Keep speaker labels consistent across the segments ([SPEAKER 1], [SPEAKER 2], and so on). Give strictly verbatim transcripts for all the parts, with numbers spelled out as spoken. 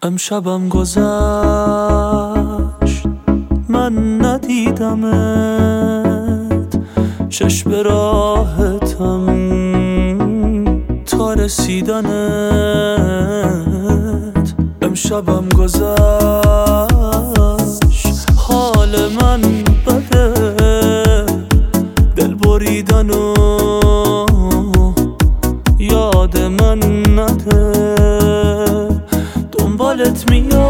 [SPEAKER 1] امشبم گذشت من ندیدمت، چشم راحتم تا رسیدنت. امشبم گذشت حال من بده، دل بریدن و یاد من نده. دنبالت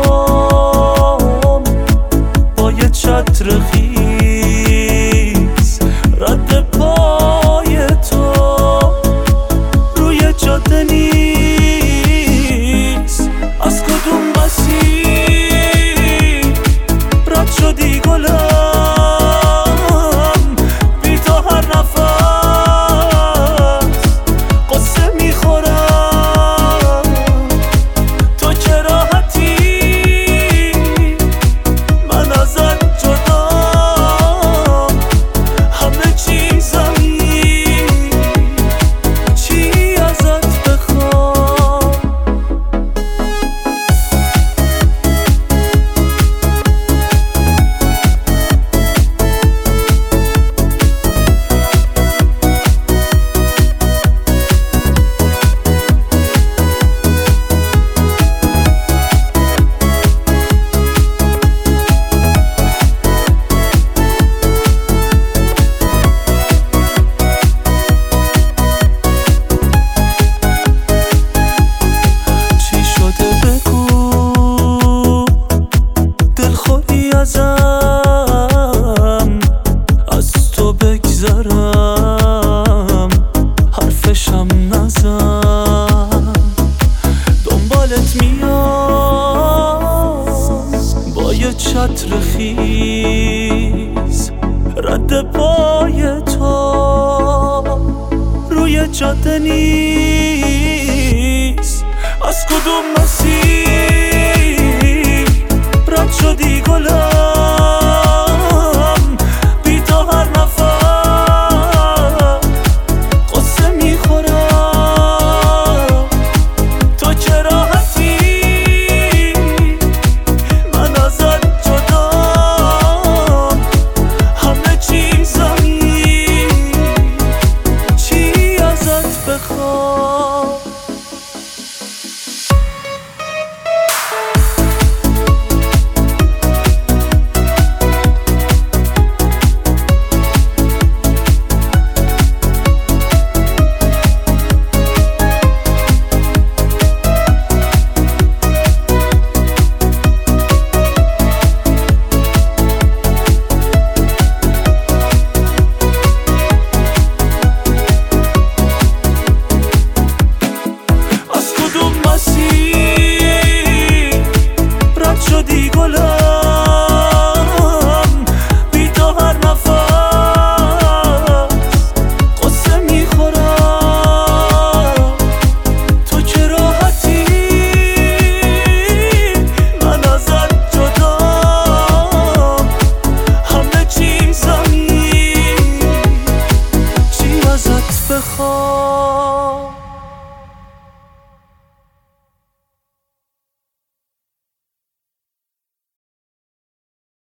[SPEAKER 1] میام با یه چتر خیس، رد پای تو روی جاده نیست. از کدوم مسیر رد شدی گلم، بی تو هر نفس قصه میخورم. تو که راحتی من ازت جدا، همه چیزمی چی ازت بخوام. ازم از تو بگذرم، حرفشم نزن. دنبالت میام با یه چتر خیس، رد پای تو روی جاده نیست. از کدوم